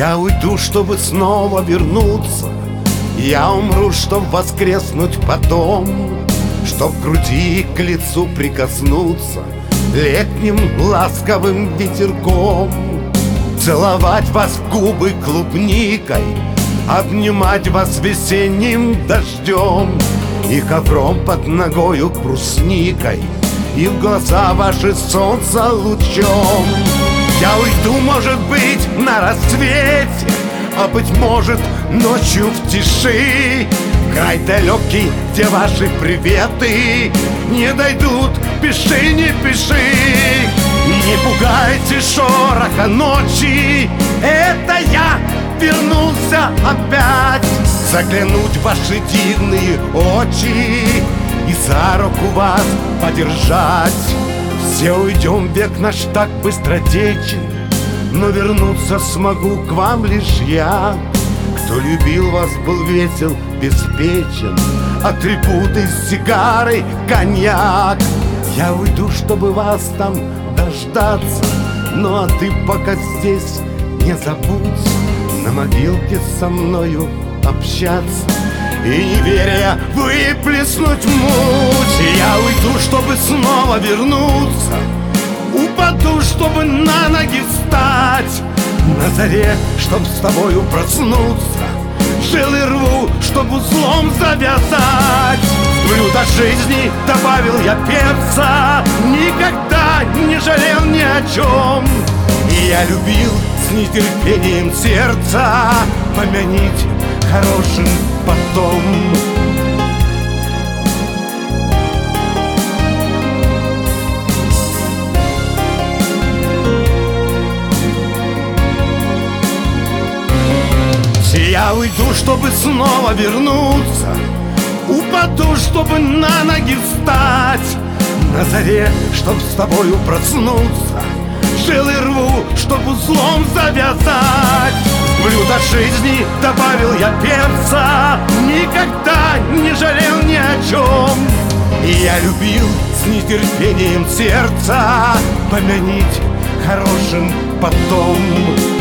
Я уйду, чтобы снова вернуться. Я умру, чтоб воскреснуть потом, чтоб к груди к лицу прикоснуться летним ласковым ветерком, целовать вас в губы клубникой, обнимать вас весенним дождем и ковром под ногою брусникой, и в глаза ваши солнца лучом. Я уйду, может быть, на рассвете, а быть может, ночью в тиши, край далекий, где ваши приветы не дойдут, пиши, не пиши. Не пугайте шороха ночи, это я вернулся опять заглянуть в ваши дивные очи и за руку вас подержать. Все уйдем, век наш так быстротечен, но вернуться смогу к вам лишь я. Кто любил вас, был весел, беспечен, атрибуты с сигарой, коньяк. Я уйду, чтобы вас там дождаться, ну а ты пока здесь не забудь на могилке со мною общаться и, не веря, выплеснуть муть. Я уйду, чтобы снова вернуться, упаду, чтобы на ноги встать, на заре, чтоб с тобою проснуться, жилы рву, чтоб узлом завязать. В блюдо жизни добавил я перца, никогда не жалел ни о чем. И я любил с нетерпением сердца, помяните хорошим потом. Я уйду, чтобы снова вернуться, упаду, чтобы на ноги встать, на заре, чтоб с тобою проснуться, жилы рву, чтоб узлом завязать. В блюдо жизни добавил я перца, никогда не жалел ни о чем. И я любил с нетерпением сердца, помяните хорошим потом.